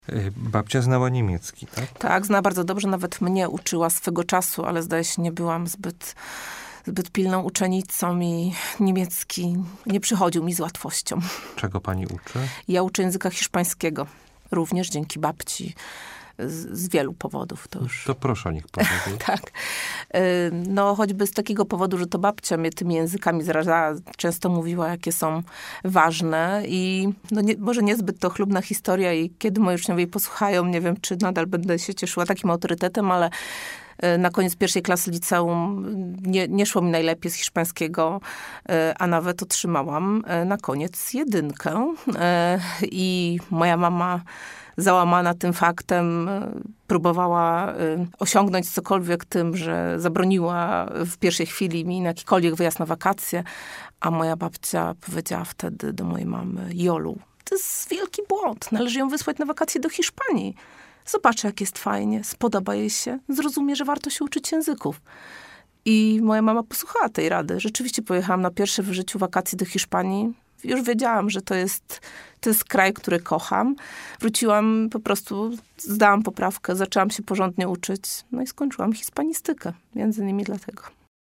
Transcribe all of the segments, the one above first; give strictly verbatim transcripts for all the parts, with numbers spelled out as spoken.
Babcia znała niemiecki, tak? Tak, zna bardzo dobrze. Nawet mnie uczyła swego czasu, ale zdaje się, nie byłam zbyt, zbyt pilną uczennicą i niemiecki nie przychodził mi z łatwością. Czego pani uczy? Ja uczę języka hiszpańskiego. Również dzięki babci. Z, z wielu powodów. To, już... to proszę, niech powiedzieć. Tak. No choćby z takiego powodu, że to babcia mnie tymi językami zarażała. Często mówiła, jakie są ważne i no nie, może niezbyt to chlubna historia i kiedy moi uczniowie jej posłuchają, nie wiem, czy nadal będę się cieszyła takim autorytetem, ale na koniec pierwszej klasy liceum nie, nie szło mi najlepiej z hiszpańskiego, a nawet otrzymałam na koniec jedynkę. I moja mama załamana tym faktem, próbowała osiągnąć cokolwiek tym, że zabroniła w pierwszej chwili mi na jakikolwiek wyjazd na wakacje, a moja babcia powiedziała wtedy do mojej mamy: Jolu, to jest wielki błąd, należy ją wysłać na wakacje do Hiszpanii. Zobaczy, jak jest fajnie, spodoba jej się, zrozumie, że warto się uczyć języków. I moja mama posłuchała tej rady. Rzeczywiście pojechałam na pierwsze w życiu wakacje do Hiszpanii. Już wiedziałam, że to jest, to jest kraj, który kocham. Wróciłam, po prostu zdałam poprawkę, zaczęłam się porządnie uczyć. No i skończyłam hiszpanistykę. Między innymi dlatego.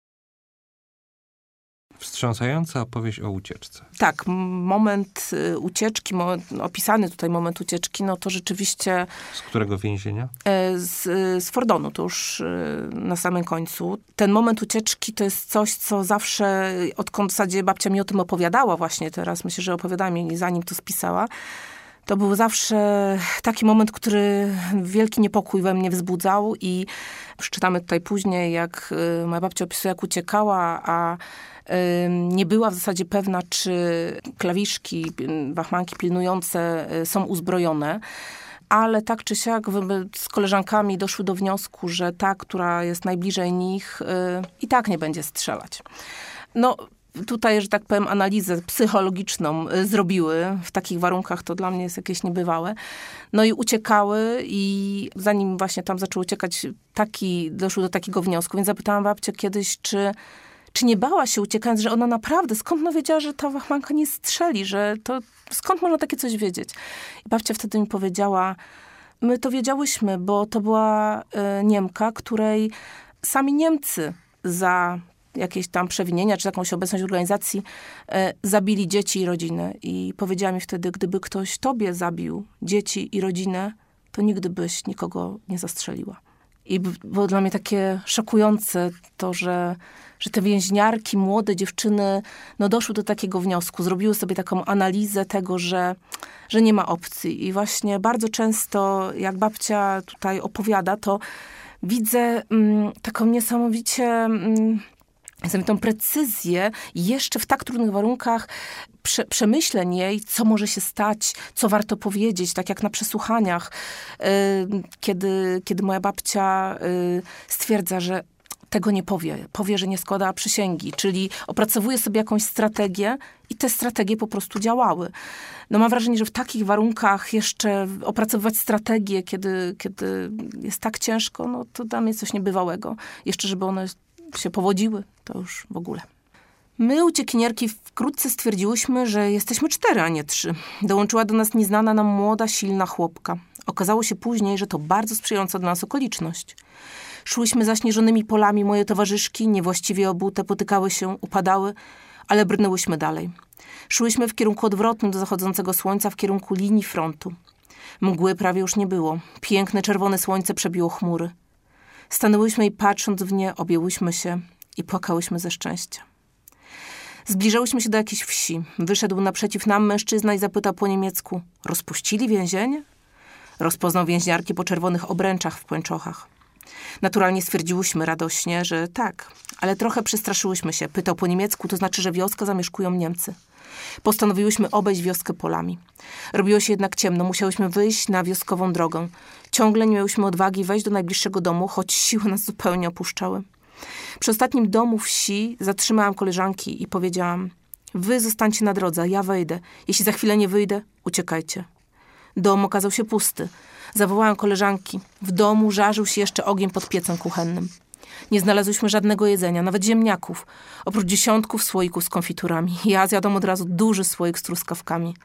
Wstrząsająca opowieść o ucieczce. Tak, moment ucieczki, moment, opisany tutaj moment ucieczki, no to rzeczywiście... Z którego więzienia? Z, z Fordonu, to już na samym końcu. Ten moment ucieczki to jest coś, co zawsze, odkąd w zasadzie babcia mi o tym opowiadała właśnie teraz, myślę, że opowiadała mi, zanim to spisała, to był zawsze taki moment, który wielki niepokój we mnie wzbudzał i przeczytamy tutaj później, jak moja babcia opisuje, jak uciekała, a nie była w zasadzie pewna, czy klawiszki, wachmanki pilnujące są uzbrojone, ale tak czy siak z koleżankami doszły do wniosku, że ta, która jest najbliżej nich, i tak nie będzie strzelać. No, tutaj, że tak powiem, analizę psychologiczną zrobiły. W takich warunkach to dla mnie jest jakieś niebywałe. No i uciekały i zanim właśnie tam zaczęły uciekać, taki, doszły do takiego wniosku. Więc zapytałam babcię kiedyś, czy Czy nie bała się uciekając, że ona naprawdę, skąd ona wiedziała, że ta wachmanka nie strzeli, że to, skąd można takie coś wiedzieć? I babcia wtedy mi powiedziała, my to wiedziałyśmy, bo to była y, Niemka, której sami Niemcy za jakieś tam przewinienia, czy jakąś obecność organizacji y, zabili dzieci i rodzinę. I powiedziała mi wtedy, gdyby ktoś tobie zabił dzieci i rodzinę, to nigdy byś nikogo nie zastrzeliła. I było dla mnie takie szokujące to, że, że te więźniarki, młode dziewczyny, no doszły do takiego wniosku, zrobiły sobie taką analizę tego, że, że nie ma opcji. I właśnie bardzo często, jak babcia tutaj opowiada, to widzę mm, taką niesamowicie... Mm, tą precyzję jeszcze w tak trudnych warunkach prze, przemyśleń jej, co może się stać, co warto powiedzieć, tak jak na przesłuchaniach, yy, kiedy, kiedy moja babcia yy, stwierdza, że tego nie powie, powie, że nie składa przysięgi, czyli opracowuje sobie jakąś strategię i te strategie po prostu działały. No mam wrażenie, że w takich warunkach jeszcze opracowywać strategię, kiedy, kiedy jest tak ciężko, no to dla mnie coś niebywałego. Jeszcze, żeby one się powodziły, to już w ogóle. My, uciekinierki, wkrótce stwierdziłyśmy, że jesteśmy cztery, a nie trzy. Dołączyła do nas nieznana nam młoda, silna chłopka. Okazało się później, że to bardzo sprzyjająca dla nas okoliczność. Szłyśmy zaśnieżonymi polami, moje towarzyszki, niewłaściwie obute, potykały się, upadały, ale brnęłyśmy dalej. Szłyśmy w kierunku odwrotnym do zachodzącego słońca, w kierunku linii frontu. Mgły prawie już nie było. Piękne, czerwone słońce przebiło chmury. Stanęłyśmy i patrząc w nie, objęłyśmy się i płakałyśmy ze szczęścia. Zbliżałyśmy się do jakiejś wsi. Wyszedł naprzeciw nam mężczyzna i zapytał po niemiecku: rozpuścili więzienie? Rozpoznał więźniarki po czerwonych obręczach w pończochach. Naturalnie stwierdziłyśmy radośnie, że tak, ale trochę przestraszyłyśmy się. Pytał po niemiecku, to znaczy, że wioskę zamieszkują Niemcy. Postanowiłyśmy obejść wioskę polami. Robiło się jednak ciemno, musiałyśmy wyjść na wioskową drogę. Ciągle nie miałyśmy odwagi wejść do najbliższego domu, choć siły nas zupełnie opuszczały. Przy ostatnim domu wsi zatrzymałam koleżanki i powiedziałam: wy zostańcie na drodze, ja wejdę. Jeśli za chwilę nie wyjdę, uciekajcie. Dom okazał się pusty. Zawołałam koleżanki. W domu żarzył się jeszcze ogień pod piecem kuchennym. Nie znalazłyśmy żadnego jedzenia, nawet ziemniaków, oprócz dziesiątków słoików z konfiturami. Ja zjadłam od razu duży słoik z truskawkami.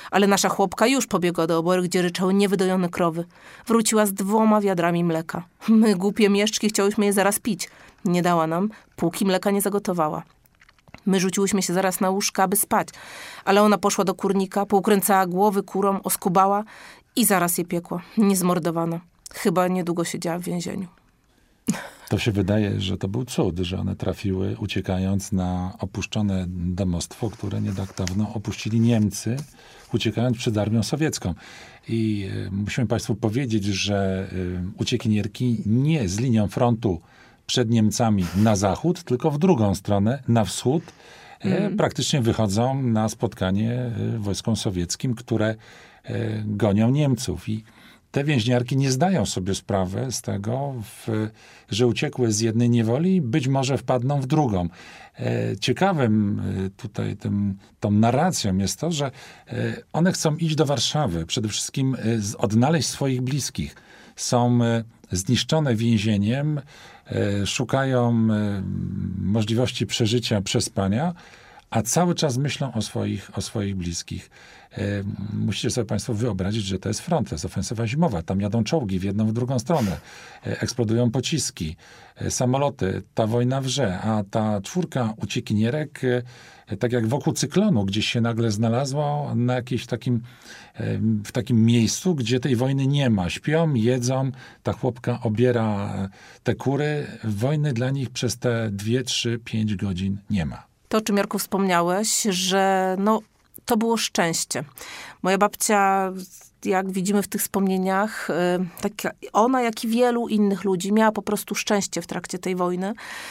Ale nasza chłopka już pobiegła do obory, gdzie ryczały niewydojone krowy. Wróciła z dwoma wiadrami mleka. My, głupie mieszczki, chciałyśmy je zaraz pić. Nie dała nam, póki mleka nie zagotowała. My rzuciłyśmy się zaraz na łóżka, aby spać. Ale ona poszła do kurnika, poukręcała głowy kurom, oskubała i zaraz je piekła. Niezmordowana. Chyba niedługo siedziała w więzieniu. To się wydaje, że to był cud, że one trafiły uciekając na opuszczone domostwo, które nie tak dawno opuścili Niemcy, uciekając przed armią sowiecką. I y, musimy państwu powiedzieć, że y, uciekinierki nie z linią frontu przed Niemcami na zachód, tylko w drugą stronę, na wschód, y, mm. praktycznie wychodzą na spotkanie y, wojskom sowieckim, które y, gonią Niemców. I te więźniarki nie zdają sobie sprawy z tego, w, że uciekły z jednej niewoli, być może wpadną w drugą. E, ciekawym e, tutaj tym, tą narracją jest to, że e, one chcą iść do Warszawy, przede wszystkim e, z, odnaleźć swoich bliskich. Są e, zniszczone więzieniem, e, szukają e, możliwości przeżycia, przespania, a cały czas myślą o swoich, o swoich bliskich. E, musicie sobie państwo wyobrazić, że to jest front, to jest ofensywa zimowa. Tam jadą czołgi w jedną, w drugą stronę. E, eksplodują pociski, e, samoloty. Ta wojna wrze, a ta czwórka uciekinierek, e, tak jak wokół cyklonu, gdzieś się nagle znalazła na jakimś takim, e, w takim miejscu, gdzie tej wojny nie ma. Śpią, jedzą, ta chłopka obiera te kury. Wojny dla nich przez te dwie, trzy, pięć godzin nie ma. To, o czym, Jarku, wspomniałeś, że no, to było szczęście. Moja babcia, jak widzimy w tych wspomnieniach, tak ona, jak i wielu innych ludzi, miała po prostu szczęście w trakcie tej wojny.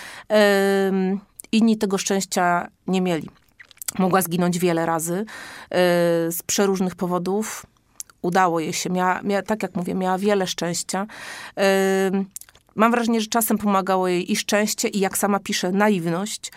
Inni tego szczęścia nie mieli. Mogła zginąć wiele razy z przeróżnych powodów. Udało jej się. Miała, miała, tak jak mówię, miała wiele szczęścia. Mam wrażenie, że czasem pomagało jej i szczęście, i jak sama pisze, naiwność.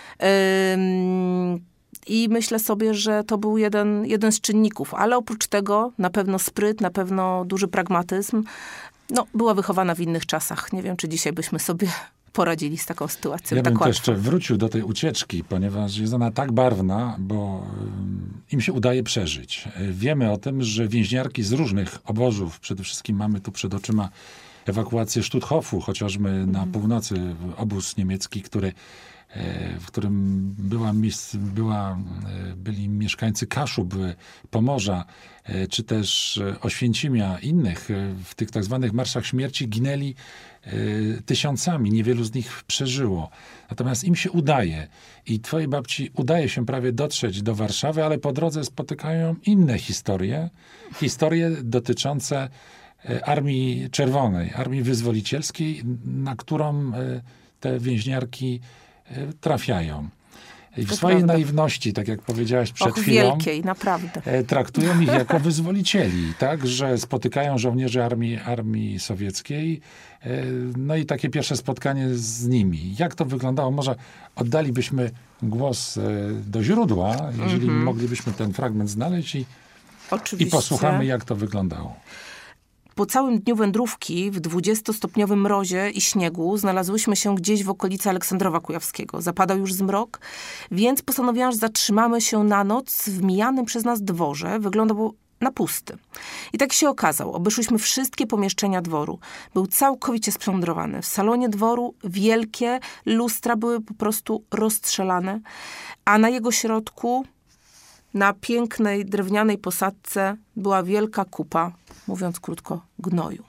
I myślę sobie, że to był jeden, jeden z czynników. Ale oprócz tego na pewno spryt, na pewno duży pragmatyzm. No, była wychowana w innych czasach. Nie wiem, czy dzisiaj byśmy sobie poradzili z taką sytuacją. Ja tak bym łatwo. jeszcze wrócił do tej ucieczki, ponieważ jest ona tak barwna, bo im się udaje przeżyć. Wiemy o tym, że więźniarki z różnych obozów, przede wszystkim mamy tu przed oczyma ewakuację Stutthofu, chociażby mm. na północy obóz niemiecki, który w którym była, była, byli mieszkańcy Kaszub, Pomorza, czy też Oświęcimia, innych. W tych tak zwanych marszach śmierci ginęli tysiącami, niewielu z nich przeżyło. Natomiast im się udaje i twojej babci udaje się prawie dotrzeć do Warszawy, ale po drodze spotykają inne historie, historie dotyczące Armii Czerwonej, Armii Wyzwolicielskiej, na którą te więźniarki trafiają. I w to swojej prawda. naiwności, tak jak powiedziałaś przed Och, chwilą, wielkiej, naprawdę. traktują ich jako wyzwolicieli, tak, że spotykają żołnierzy armii, armii sowieckiej. No i takie pierwsze spotkanie z nimi. Jak to wyglądało? Może oddalibyśmy głos do źródła, jeżeli mm-hmm. moglibyśmy ten fragment znaleźć i, i posłuchamy, jak to wyglądało. Po całym dniu wędrówki w dwudziestostopniowym mrozie i śniegu znalazłyśmy się gdzieś w okolicy Aleksandrowa Kujawskiego. Zapadał już zmrok, więc postanowiłam, że zatrzymamy się na noc w mijanym przez nas dworze. Wyglądał na pusty. I tak się okazało. Obeszłyśmy wszystkie pomieszczenia dworu. Był całkowicie splądrowany. W salonie dworu wielkie lustra były po prostu rozstrzelane, a na jego środku, na pięknej drewnianej posadzce, była wielka kupa, mówiąc krótko, gnoju.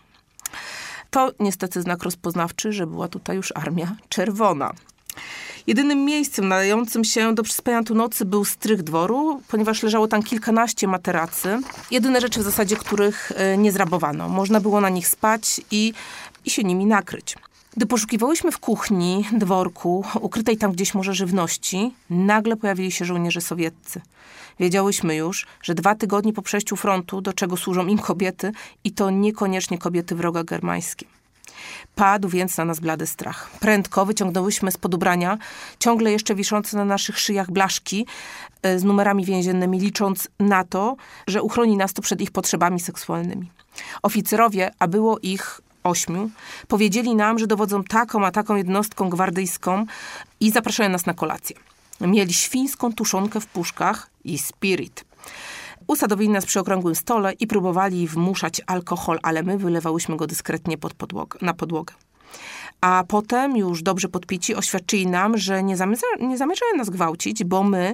To niestety znak rozpoznawczy, że była tutaj już Armia Czerwona. Jedynym miejscem nadającym się do przespania tu nocy był strych dworu, ponieważ leżało tam kilkanaście materacy. Jedyne rzeczy w zasadzie, których nie zrabowano. Można było na nich spać i, i się nimi nakryć. Gdy poszukiwałyśmy w kuchni, dworku, ukrytej tam gdzieś może żywności, nagle pojawili się żołnierze sowieccy. Wiedziałyśmy już, że dwa tygodnie po przejściu frontu, do czego służą im kobiety, i to niekoniecznie kobiety wroga germańskie. Padł więc na nas blady strach. Prędko wyciągnęłyśmy spod ubrania ciągle jeszcze wiszące na naszych szyjach blaszki z numerami więziennymi, licząc na to, że uchroni nas to przed ich potrzebami seksualnymi. Oficerowie, a było ich ośmiu, powiedzieli nam, że dowodzą taką a taką jednostką gwardyjską i zapraszają nas na kolację. Mieli świńską tuszonkę w puszkach i spirit. Usadowili nas przy okrągłym stole i próbowali wmuszać alkohol, ale my wylewałyśmy go dyskretnie pod podłogę, na podłogę. A potem, już dobrze podpici, oświadczyli nam, że nie, zamierza, nie zamierzają nas gwałcić, bo my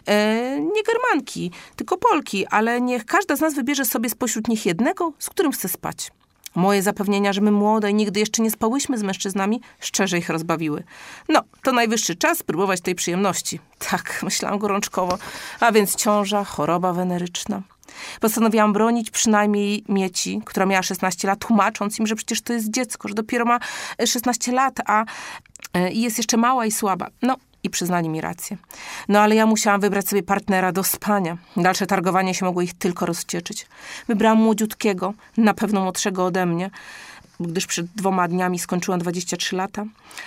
e, nie Germanki, tylko Polki, ale niech każda z nas wybierze sobie spośród nich jednego, z którym chce spać. Moje zapewnienia, że my młode i nigdy jeszcze nie spałyśmy z mężczyznami, szczerze ich rozbawiły. No, to najwyższy czas spróbować tej przyjemności. Tak, myślałam gorączkowo. A więc ciąża, choroba weneryczna. Postanowiłam bronić przynajmniej Mieci, która miała szesnaście lat, tłumacząc im, że przecież to jest dziecko, że dopiero ma szesnaście lat, a y, jest jeszcze mała i słaba. No, i przyznali mi rację. No, ale ja musiałam wybrać sobie partnera do spania. Dalsze targowanie się mogło ich tylko rozwścieczyć. Wybrałam młodziutkiego, na pewno młodszego ode mnie, gdyż przed dwoma dniami skończyłam dwadzieścia trzy lata,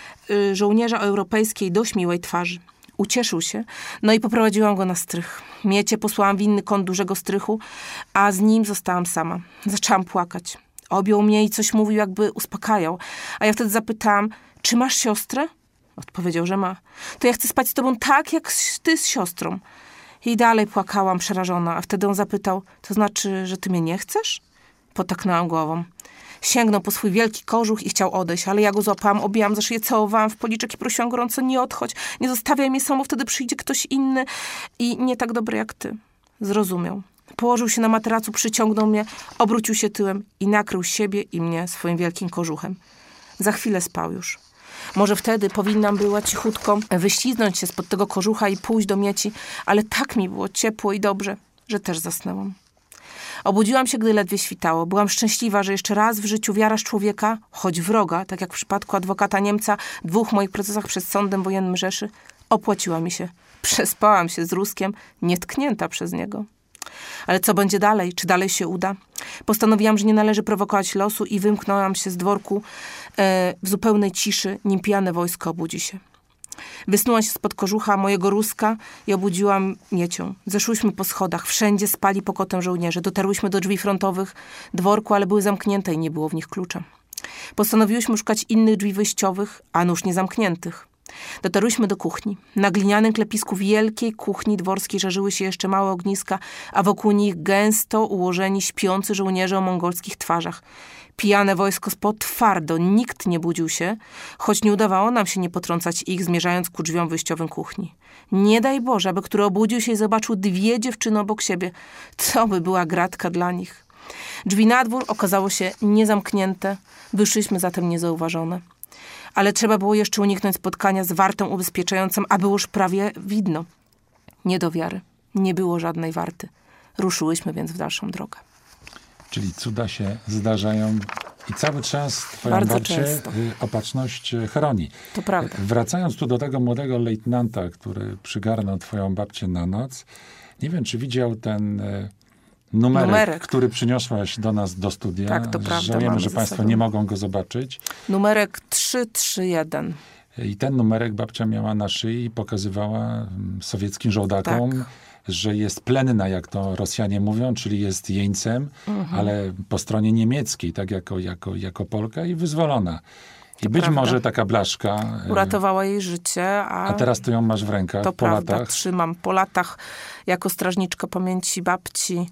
y, żołnierza o europejskiej, dość miłej twarzy. Ucieszył się, no i poprowadziłam go na strych. Miecie posłałam w inny kąt dużego strychu, a z nim zostałam sama. Zaczęłam płakać. Objął mnie i coś mówił, jakby uspokajał. A ja wtedy zapytałam, czy masz siostrę? Odpowiedział, że ma. To ja chcę spać z tobą tak, jak ty z siostrą. I dalej płakałam przerażona, a wtedy on zapytał, to znaczy, że ty mnie nie chcesz? Potaknęłam głową. Sięgnął po swój wielki kożuch i chciał odejść, ale ja go złapałam, objęłam za szyję, całowałam w policzek i prosiłam gorąco, nie odchodź, nie zostawiaj mnie samą, wtedy przyjdzie ktoś inny i nie tak dobry jak ty. Zrozumiał. Położył się na materacu, przyciągnął mnie, obrócił się tyłem i nakrył siebie i mnie swoim wielkim kożuchem. Za chwilę spał już. Może wtedy powinnam była cichutko wyśliznąć się spod tego kożucha i pójść do Mieci, ale tak mi było ciepło i dobrze, że też zasnęłam. Obudziłam się, gdy ledwie świtało. Byłam szczęśliwa, że jeszcze raz w życiu wiara człowieka, choć wroga, tak jak w przypadku adwokata Niemca, dwóch moich procesach przed sądem wojennym Rzeszy, opłaciła mi się. Przespałam się z Ruskiem, nietknięta przez niego. Ale co będzie dalej? Czy dalej się uda? Postanowiłam, że nie należy prowokować losu i wymknęłam się z dworku e, w zupełnej ciszy, nim pijane wojsko obudzi się. Wysnułam się spod kożucha mojego Ruska i obudziłam Miecią. Zeszłyśmy po schodach. Wszędzie spali pokotem żołnierze. Dotarłyśmy do drzwi frontowych dworku, ale były zamknięte i nie było w nich klucza. Postanowiłyśmy szukać innych drzwi wyjściowych, a nuż nie zamkniętych. Dotarłyśmy do kuchni. Na glinianym klepisku wielkiej kuchni dworskiej żarzyły się jeszcze małe ogniska, a wokół nich gęsto ułożeni śpiący żołnierze o mongolskich twarzach. Pijane wojsko spod twardo, nikt nie budził się, choć nie udawało nam się nie potrącać ich, zmierzając ku drzwiom wyjściowym kuchni. Nie daj Boże, aby który obudził się i zobaczył dwie dziewczyny obok siebie. Co by była gratka dla nich. Drzwi na dwór okazało się niezamknięte, wyszliśmy zatem niezauważone. Ale trzeba było jeszcze uniknąć spotkania z wartą ubezpieczającą, a było już prawie widno. Nie do wiary. Nie było żadnej warty. Ruszyłyśmy więc w dalszą drogę. Czyli cuda się zdarzają i cały czas twoją Bardzo babcię często. opatrzność chroni. To prawda. Wracając tu do tego młodego lejtnanta, który przygarnął twoją babcię na noc, nie wiem, czy widział ten e, numerek, Numerek. który przyniosłaś do nas do studia. Tak, to prawda, Żałujemy, mamy że ze państwo sobą. nie mogą go zobaczyć. Numerek trzy trzy jeden. I ten numerek babcia miała na szyi i pokazywała mm, sowieckim żołdakom, Tak. że jest plenna, jak to Rosjanie mówią, czyli jest jeńcem, Mhm. ale po stronie niemieckiej, tak jako, jako, jako Polka i wyzwolona. I To być prawda. może taka blaszka, e, Uratowała jej życie, a, a teraz ty ją masz w rękach to po prawda, latach. trzymam po latach jako strażniczka pamięci babci.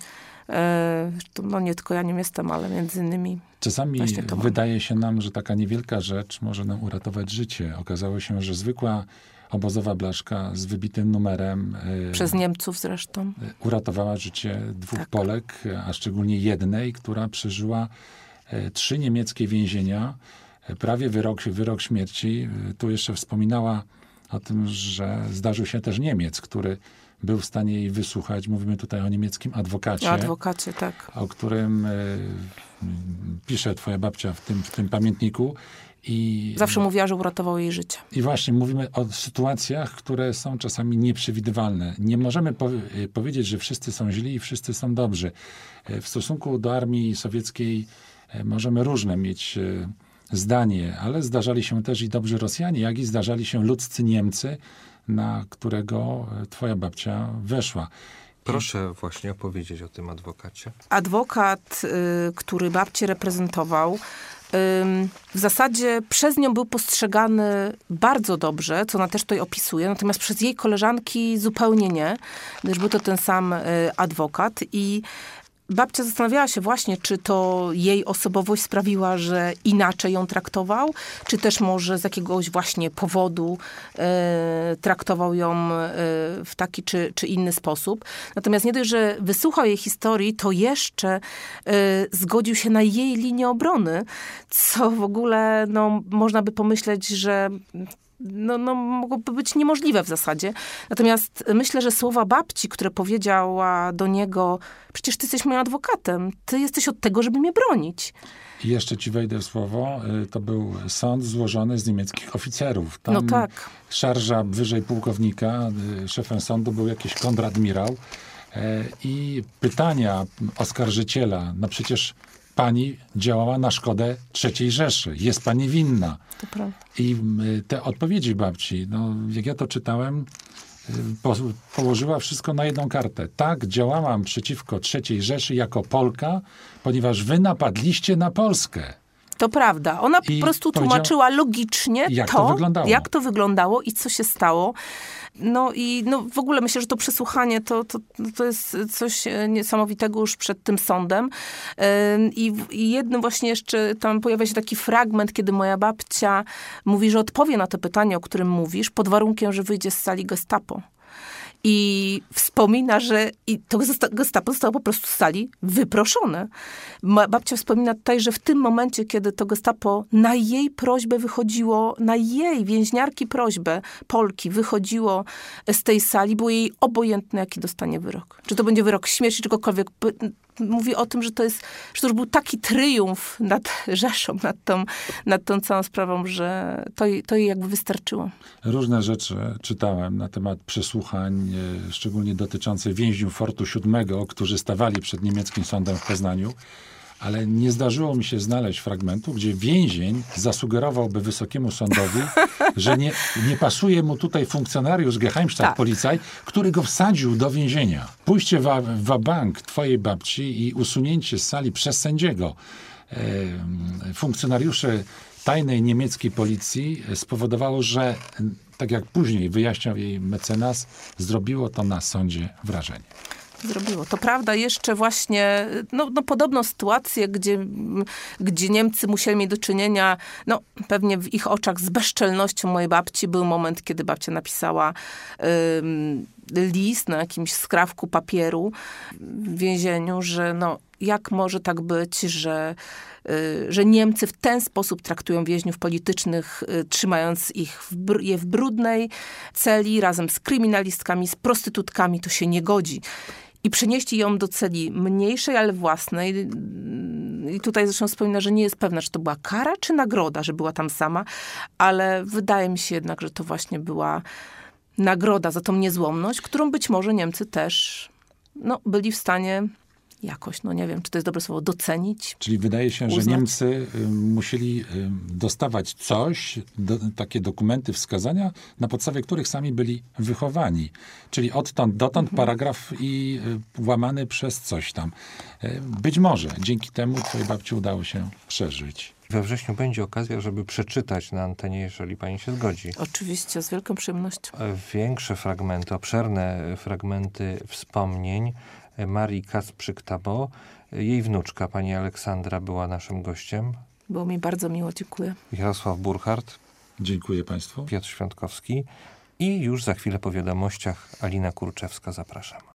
E, to, no nie tylko ja nim jestem, ale między innymi Czasami właśnie to mam. wydaje się nam, że taka niewielka rzecz może nam uratować życie. Okazało się, że zwykła obozowa blaszka z wybitym numerem e, przez Niemców zresztą. uratowała życie dwóch Tak. Polek, a szczególnie jednej, która przeżyła e, trzy niemieckie więzienia, e, prawie wyrok, wyrok śmierci. E, tu jeszcze wspominała o tym, że zdarzył się też Niemiec, który był w stanie jej wysłuchać. Mówimy tutaj o niemieckim adwokacie, O adwokacie, tak. o którym e, pisze twoja babcia w tym, w tym pamiętniku. I Zawsze mówiła, że uratował jej życie. i właśnie mówimy o sytuacjach, które są czasami nieprzewidywalne. Nie możemy powie- powiedzieć, że wszyscy są źli i wszyscy są dobrzy. W stosunku do armii sowieckiej e, możemy różne mieć e, zdanie, ale zdarzali się też i dobrzy Rosjanie, jak i zdarzali się ludzcy Niemcy, na którego e, twoja babcia weszła. Proszę właśnie opowiedzieć o tym adwokacie. Adwokat, y, który babcię reprezentował, w zasadzie przez nią był postrzegany bardzo dobrze, co ona też tutaj opisuje, natomiast przez jej koleżanki zupełnie nie, gdyż był to ten sam adwokat i babcia zastanawiała się właśnie, czy to jej osobowość sprawiła, że inaczej ją traktował, czy też może z jakiegoś właśnie powodu e, traktował ją e, w taki czy, czy inny sposób. Natomiast nie dość, że wysłuchał jej historii, to jeszcze e, zgodził się na jej linię obrony, co w ogóle no, można by pomyśleć, że No, no, mogłoby być niemożliwe w zasadzie. Natomiast myślę, że słowa babci, które powiedziała do niego, przecież ty jesteś moim adwokatem, ty jesteś od tego, żeby mnie bronić. I jeszcze ci wejdę w słowo, to był sąd złożony z niemieckich oficerów. Tam no tak. szarża wyżej pułkownika, szefem sądu był jakiś kontradmirał i pytania oskarżyciela, no przecież pani działała na szkodę trzeciej Rzeszy. Jest pani winna. To prawda. I te odpowiedzi babci, no, jak ja to czytałem, po, położyła wszystko na jedną kartę. Tak, działałam przeciwko trzeciej Rzeszy jako Polka, ponieważ wy napadliście na Polskę. To prawda. Ona I po prostu tłumaczyła logicznie jak to, to wyglądało. jak to wyglądało i co się stało. No i no w ogóle myślę, że to przesłuchanie to, to, to jest coś niesamowitego już przed tym sądem. I, I jednym właśnie jeszcze tam pojawia się taki fragment, kiedy moja babcia mówi, że odpowie na to pytanie, o którym mówisz, pod warunkiem, że wyjdzie z sali Gestapo. I wspomina, że i to Gestapo zostało po prostu z sali wyproszone. Babcia wspomina tutaj, że w tym momencie, kiedy to Gestapo na jej prośbę wychodziło, na jej więźniarki prośbę, Polki, wychodziło z tej sali, było jej obojętne, jaki dostanie wyrok. Czy to będzie wyrok śmierci, czy cokolwiek. Mówi o tym, że to jest, że to już był taki triumf nad Rzeszą, nad tą, nad tą całą sprawą, że to, to jej jakby wystarczyło. Różne rzeczy czytałem na temat przesłuchań, e, szczególnie dotyczących więźniów Fortu siódmego, którzy stawali przed niemieckim sądem w Poznaniu, ale nie zdarzyło mi się znaleźć fragmentu, gdzie więzień zasugerowałby wysokiemu sądowi, że nie, nie pasuje mu tutaj funkcjonariusz Geheimstaatspolizei, tak, który go wsadził do więzienia. Pójście w bank twojej babci i usunięcie z sali przez sędziego e, funkcjonariuszy tajnej niemieckiej policji spowodowało, że tak jak później wyjaśniał jej mecenas, zrobiło to na sądzie wrażenie. Zrobiło. To prawda, jeszcze właśnie no, no podobną sytuację, gdzie, gdzie Niemcy musieli mieć do czynienia, no pewnie w ich oczach z bezczelnością mojej babci. Był moment, kiedy babcia napisała ym, list na jakimś skrawku papieru w więzieniu, że no jak może tak być, że że Niemcy w ten sposób traktują więźniów politycznych, trzymając ich w, br- je w brudnej celi razem z kryminalistkami, z prostytutkami, to się nie godzi. I przenieśli ją do celi mniejszej, ale własnej. I tutaj zresztą wspomina, że nie jest pewna, czy to była kara, czy nagroda, że była tam sama, ale wydaje mi się jednak, że to właśnie była nagroda za tą niezłomność, którą być może Niemcy też no, byli w stanie jakoś, no nie wiem, czy to jest dobre słowo, docenić. Czyli wydaje się, uznać. że Niemcy y, musieli y, dostawać coś, do, takie dokumenty, wskazania, na podstawie których sami byli wychowani. Czyli odtąd dotąd mhm. paragraf i y, łamany przez coś tam. Y, być może dzięki temu twojej babci udało się przeżyć. We wrześniu będzie okazja, żeby przeczytać na antenie, jeżeli pani się zgodzi. Oczywiście, z wielką przyjemnością. Większe fragmenty, obszerne fragmenty wspomnień Marii Kacprzyk-Tabo. Jej wnuczka, pani Aleksandra, była naszym gościem. Było mi bardzo miło, dziękuję. Jarosław Burchardt. Dziękuję państwu. Piotr Świątkowski. I już za chwilę po wiadomościach Alina Kurczewska. Zapraszam.